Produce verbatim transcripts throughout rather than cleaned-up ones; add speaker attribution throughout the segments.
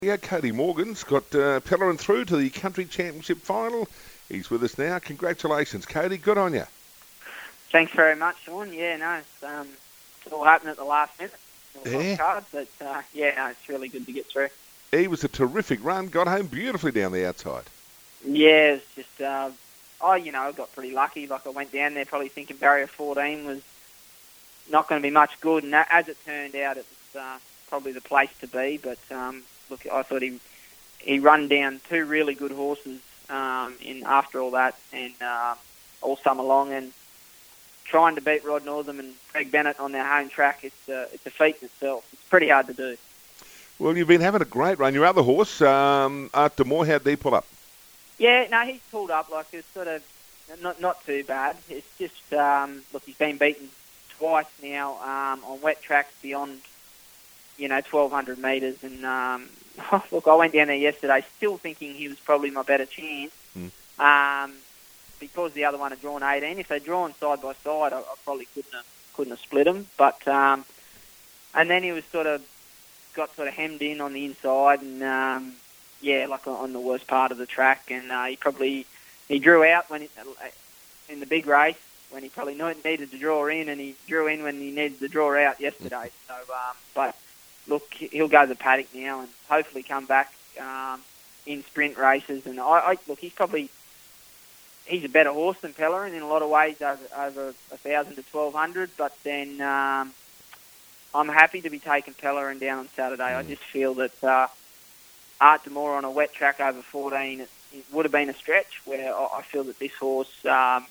Speaker 1: Yeah, Cody Morgan's got uh, Pellerin through to the Country Championship final. He's with us now. Congratulations, Cody. Good on you.
Speaker 2: Thanks very much, Sean. Yeah, no, it's, um, it's all happened at the last minute.
Speaker 1: Yeah.
Speaker 2: Card, but uh, yeah, no, it's really good to get through.
Speaker 1: He was a terrific run. Got home beautifully down the outside.
Speaker 2: Yeah, it's just, uh, oh, you know, I got pretty lucky. Like, I went down there probably thinking barrier fourteen was not going to be much good, and as it turned out, it was uh, probably the place to be. But um, look, I thought he he run down two really good horses um, in after all that, and uh, all summer long, and trying to beat Rod Northam and Greg Bennett on their home track, it's uh, it's a feat in itself. It's pretty hard to do.
Speaker 1: Well, you've been having a great run. Your other horse, um, Art Moore, how'd he pull up?
Speaker 2: Yeah, no, he's pulled up. Like, it's sort of not not too bad. It's just, um, look, he's been beaten twice now um, on wet tracks beyond, you know, twelve hundred metres. And, um, look, I went down there yesterday still thinking he was probably my better chance
Speaker 1: Mm.
Speaker 2: um, because the other one had drawn eighteen. If they'd drawn side by side, I, I probably couldn't have, couldn't have split them. But, um, and then he was sort of, got sort of hemmed in on the inside and, um, yeah, like on the worst part of the track. And uh, he probably, he drew out when he, in the big race when he probably needed to draw in, and he drew in when he needed to draw out yesterday. So, um, but look, he'll go to the paddock now and hopefully come back um, in sprint races. And I, I look, he's probably, he's a better horse than Pellerin in a lot of ways over, over one thousand to twelve hundred, but then um, I'm happy to be taking Pellerin down on Saturday. Mm. I just feel that uh, Art Moore on a wet track over fourteen, it, it would have been a stretch where I, I feel that this horse, um,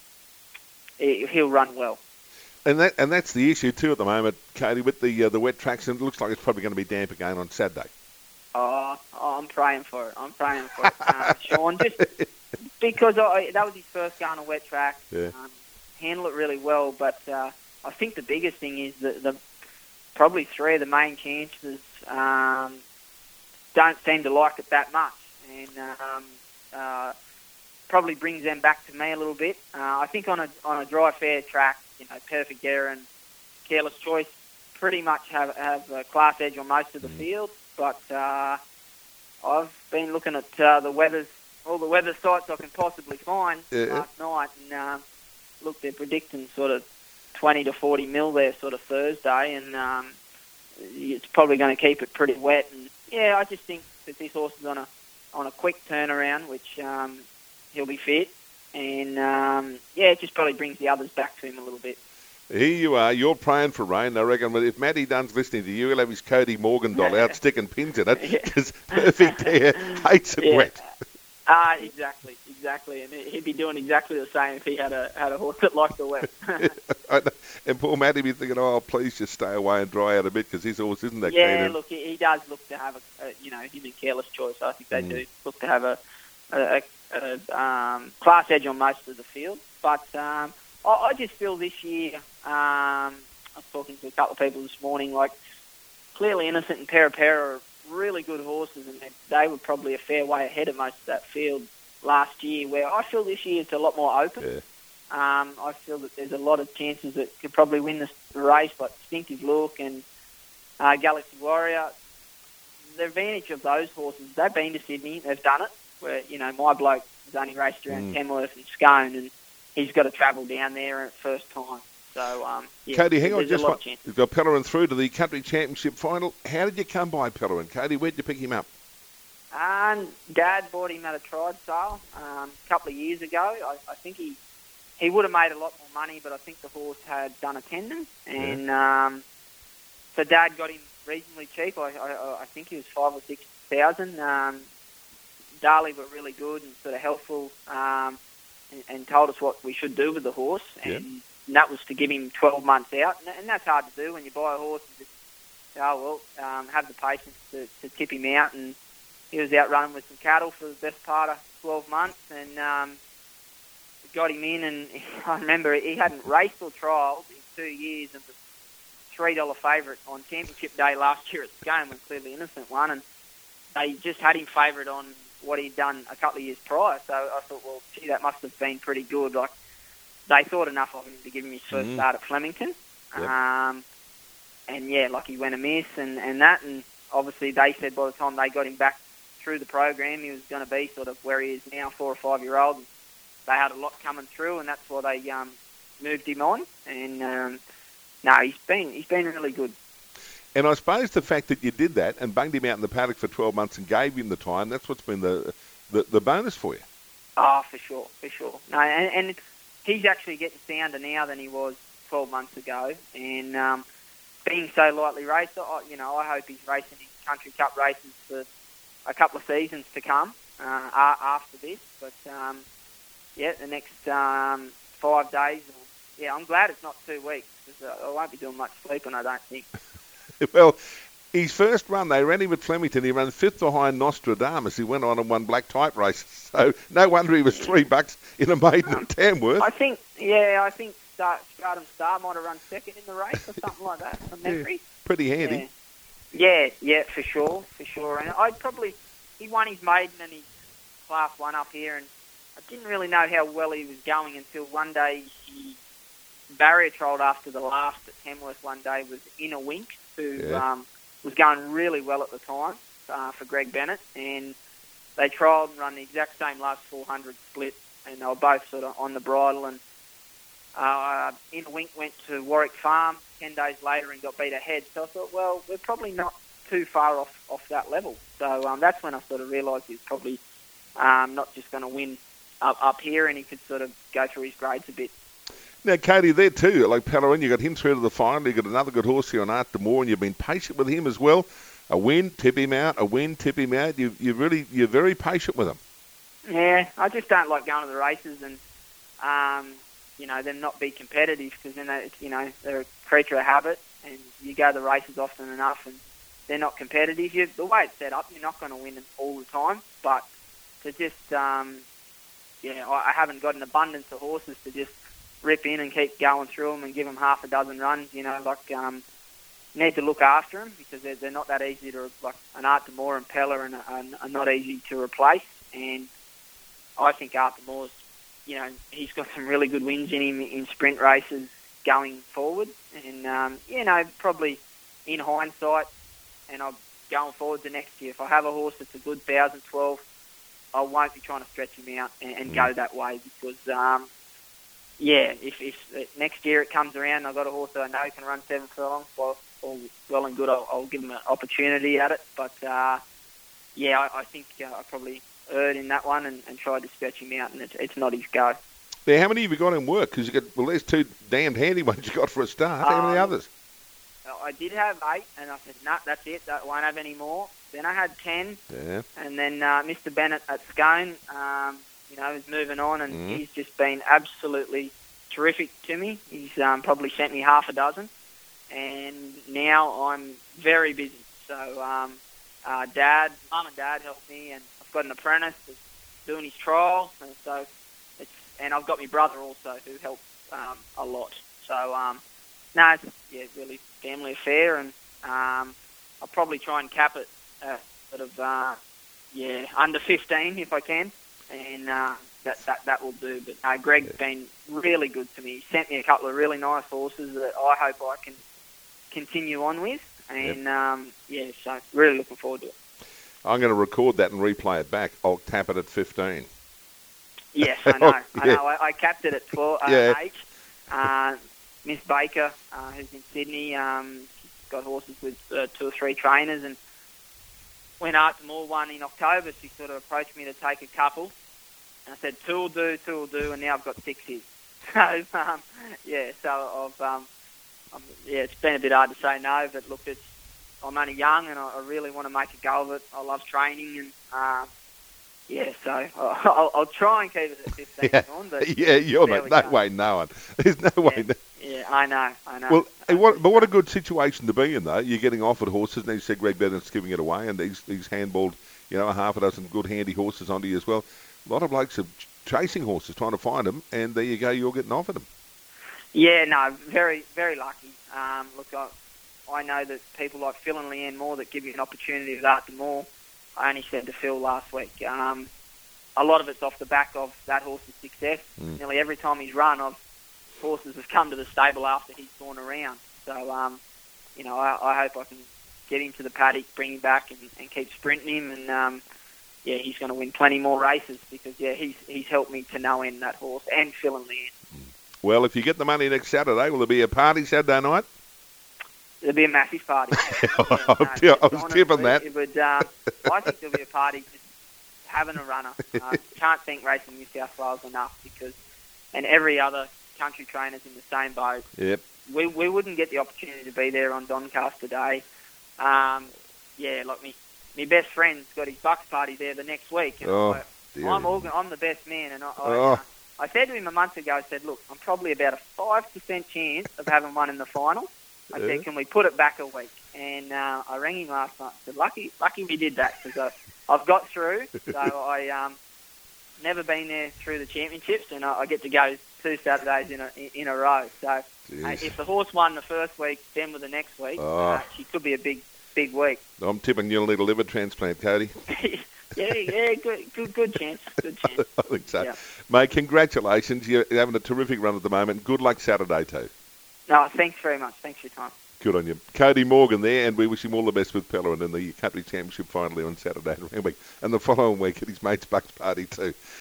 Speaker 2: it, he'll run well.
Speaker 1: And that and that's the issue too at the moment, Cody, with the uh, the wet tracks, and it looks like it's probably going to be damp again on Saturday.
Speaker 2: Oh, oh I'm praying for it. I'm praying for it, um, Sean. Just because I, that was his first go on a wet track.
Speaker 1: Yeah.
Speaker 2: Um, handle it really well, but uh, I think the biggest thing is that the probably three of the main cancers um, don't seem to like it that much, and um, uh, probably brings them back to me a little bit. Uh, I think on a on a dry fair track, you know, Perfect Air and Careless Choice pretty much have have a class edge on most of the mm. field. But uh, I've been looking at uh, the weather, all the weather sites I can possibly find
Speaker 1: yeah.
Speaker 2: last night, and um, look, they're predicting sort of twenty to forty mil there sort of Thursday, and um, it's probably going to keep it pretty wet. And yeah, I just think that this horse is on a on a quick turnaround, which um, he'll be fit, and um, yeah, it just probably brings the others back to him a little bit.
Speaker 1: Here you are, you're praying for rain. I reckon if Matty Dunn's listening to you, he'll have his Cody Morgan doll out sticking pins in it, because Perfect Air hates it
Speaker 2: yeah.
Speaker 1: wet.
Speaker 2: Ah, uh, exactly, exactly, and he'd be doing exactly the same if he had a had a horse that liked the wet.
Speaker 1: And poor Matty be thinking, oh, please just stay away and dry out a bit, because his horse isn't that
Speaker 2: yeah,
Speaker 1: keen.
Speaker 2: Yeah, look, he, he does look to have a, a, you know, him and Careless Choice. I think they mm. do look to have a, a, a, a um, class edge on most of the field, but um, I, I just feel this year. Um, I was talking to a couple of people this morning, like Clearly Innocent and Para Para are really good horses, and they, they were probably a fair way ahead of most of that field last year, where I feel this year it's a lot more open.
Speaker 1: Yeah.
Speaker 2: Um, I feel that there's a lot of chances that could probably win this race, like Distinctive Look and uh, Galaxy Warrior. The advantage of those horses, they've been to Sydney, they've done it, where, you know, my bloke has only raced around mm. Kenworth and Scone, and he's got to travel down there at first time. So, um, yeah,
Speaker 1: Cody, hang on,
Speaker 2: just
Speaker 1: one. You've got Pellerin through to the Country Championship final. How did you come by Pellerin, Cody? Where'd you pick him up?
Speaker 2: Um, Dad bought him at a trial sale um, a couple of years ago. I, I think he he would have made a lot more money, but I think the horse had done a tendon, and yeah. um, so Dad got him reasonably cheap. I, I, I think he was five or six thousand. Um, Darley were really good and sort of helpful, um, and, and told us what we should do with the horse, and.
Speaker 1: Yeah.
Speaker 2: And that was to give him twelve months out. And that's hard to do when you buy a horse and just, oh, well, um, have the patience to, to tip him out. And he was out running with some cattle for the best part of twelve months. And um, got him in. And I remember he hadn't raced or trialled in two years and was three dollar favourite on Championship Day last year at Scone when Clearly Innocent won. And they just had him favourite on what he'd done a couple of years prior. So I thought, well, gee, that must have been pretty good. Like, they thought enough of him to give him his first mm. start at Flemington. Yep. Um, and, yeah, like he went a miss and, and that. And obviously they said by the time they got him back through the program, he was going to be sort of where he is now, four or five year old. They had a lot coming through, and that's why they um, moved him on. And um, no, he's been he's been really good.
Speaker 1: And I suppose the fact that you did that and bunged him out in the paddock for twelve months and gave him the time, that's what's been the the, the bonus for you.
Speaker 2: Oh, for sure, for sure. No, and, and he's actually getting sounder now than he was twelve months ago. And um, being so lightly raced, I, you know, I hope he's racing in Country Cup races for a couple of seasons to come uh, after this. But um, yeah, the next um, five days. Yeah, I'm glad it's not two weeks because I won't be doing much sleeping, I don't think.
Speaker 1: Well, his first run, they ran him at Flemington. He ran fifth behind Nostradamus. He went on and won black type races. So no wonder he was three bucks in a maiden at Tamworth.
Speaker 2: I think, yeah, I think Star, Stratum Star might have run second in the race or something like that from memory.
Speaker 1: Yeah, pretty handy.
Speaker 2: Yeah. yeah, yeah, for sure, for sure. And I'd probably, he won his maiden and his class one up here, and I didn't really know how well he was going until one day he barrier trialled after the last at Tamworth one day with Inner Wink, who yeah. um, was going really well at the time uh, for Greg Bennett, and they trialled and run the exact same last four hundred split, and they were both sort of on the bridle, and uh, Inner Wink went to Warwick Farm ten days later and got beat ahead, so I thought, well, we're probably not too far off, off that level. So um, that's when I sort of realised he was probably um, not just going to win up, up here, and he could sort of go through his grades a bit.
Speaker 1: Now, Cody, there too, like Pellerin, you got him through to the final. You got another good horse here on Art D'Amour, and you've been patient with him as well. A win, tip him out. A win, tip him out. You, you really, you're very patient with him.
Speaker 2: Yeah, I just don't like going to the races and, um, you know, them not be competitive because then they, you know, they're a creature of habit, and you go to the races often enough, and they're not competitive. You, the way it's set up, you're not going to win them all the time, but to just, um, yeah, I, I haven't got an abundance of horses to just rip in and keep going through them and give them half a dozen runs, you know, like, um, need to look after them because they're, they're not that easy to, like, an Art D'Amour and Peller and are, are not easy to replace. And I think Art D'Amour's, you know, he's got some really good wins in him in sprint races going forward. And, um, you know, probably in hindsight, and I'm going forward to next year, if I have a horse that's a good one thousand twelve, I won't be trying to stretch him out and, and go that way because, um, yeah, if, if next year it comes around and I've got a horse that I know can run seven furlongs, well, all well and good, I'll, I'll give him an opportunity at it. But, uh, yeah, I, I think uh, I probably erred in that one and, and tried to stretch him out, and it's, it's not his go.
Speaker 1: Now, how many have you got in work? Because you got, well, there's two damned handy ones you got for a start. How many
Speaker 2: um,
Speaker 1: others?
Speaker 2: I did have eight, and I said, no, nah, that's it, I won't have any more. Then I had ten,
Speaker 1: yeah.
Speaker 2: and then uh, Mister Bennett at Scone, um, you know, is moving on, and
Speaker 1: mm.
Speaker 2: he's just been absolutely terrific to me. He's um, probably sent me half a dozen, and now I'm very busy. So um, uh, Dad, Mum and Dad help me, and I've got an apprentice that's doing his trials, and so it's, and I've got my brother also who helps um, a lot. So um, no, it's yeah, really family affair, and um, I'll probably try and cap it at sort of uh, yeah under fifteen if I can, and. Uh, That, that that will do. But uh, Greg's been really good to me. He sent me a couple of really nice horses that I hope I can continue on with. And, yep. um, yeah, so really looking forward to it.
Speaker 1: I'm going to record that and replay it back. I'll tap it at fifteen.
Speaker 2: Yes, I know.
Speaker 1: yeah.
Speaker 2: I know. I, I capped it at twelve, uh,
Speaker 1: yeah.
Speaker 2: eight. Uh, Miss Baker, uh, who's in Sydney, um, she's got horses with uh, two or three trainers. And when Art D'Amour won in October, she sort of approached me to take a couple. And I said, two will do, two will do, and now I've got six here. So, um, yeah, so I've, um, I'm, yeah, it's been a bit hard to say no, but look, it's, I'm only young and I, I really want to make a go of it. I love training and, um, yeah, so I'll, I'll try and keep it at fifteen
Speaker 1: yeah.
Speaker 2: on. But
Speaker 1: yeah, you're not, no way knowing. There's no way.
Speaker 2: Yeah, yeah, I know, I know.
Speaker 1: Well, hey, what, but what a good situation to be in, though. You're getting offered horses, and you said Greg Bennett's giving it away, and he's, he's handballed, you know, a half a dozen good handy horses onto you as well. A lot of blokes are chasing horses, trying to find them, and there you go, you're getting offered them.
Speaker 2: Yeah, no, very, very lucky. Um, look, I, I know that people like Phil and Leanne Moore that give you an opportunity with Art D'Amour. I only said to Phil last week. Um, a lot of it's off the back of that horse's success. Mm. Nearly every time he's run, I've, horses have come to the stable after he's gone around. So, um, you know, I, I hope I can get him to the paddock, bring him back, and, and keep sprinting him. And um, yeah, he's going to win plenty more races because yeah, he's he's helped me to no end, that horse, and Phil and Leanne.
Speaker 1: Well, if you get the money next Saturday, will there be a party Saturday night?
Speaker 2: There'll be a massive party.
Speaker 1: I was, no, I was
Speaker 2: honestly,
Speaker 1: tipping that.
Speaker 2: It would, uh, I think there'll be a party just having a runner. Uh, can't thank Racing New South Wales enough because, and every other country trainer's in the same boat.
Speaker 1: Yep.
Speaker 2: We we wouldn't get the opportunity to be there on Doncaster Day. Um, yeah, like me, my best friend's got his Bucks party there the next week. And
Speaker 1: Oh,
Speaker 2: I,
Speaker 1: dear.
Speaker 2: I'm organ- I'm the best man, and I, I,
Speaker 1: Oh.
Speaker 2: uh, I said to him a month ago, I said, look, I'm probably about a five percent chance of having one in the final. I
Speaker 1: Yeah.
Speaker 2: said, can we put it back a week? And uh, I rang him last night. I said, lucky, lucky we did that because I've got through. So I um, never been there through the championships, and I, I get to go two Saturdays in a in a row. So uh,
Speaker 1: Jeez.
Speaker 2: if the horse won the first week, then with the next week,
Speaker 1: Oh.
Speaker 2: uh, she could be a big big week.
Speaker 1: I'm tipping you'll need a liver transplant, Cody.
Speaker 2: yeah, yeah, good, good, good chance, good chance.
Speaker 1: I think so.
Speaker 2: Yeah.
Speaker 1: Mate, congratulations. You're having a terrific run at the moment. Good luck Saturday, too.
Speaker 2: No, thanks very much. Thanks for your time.
Speaker 1: Good on you. Cody Morgan there, and we wish him all the best with Pellerin in the Country Championship finally on Saturday at Randwick, and the following week at his mate's Bucks party too.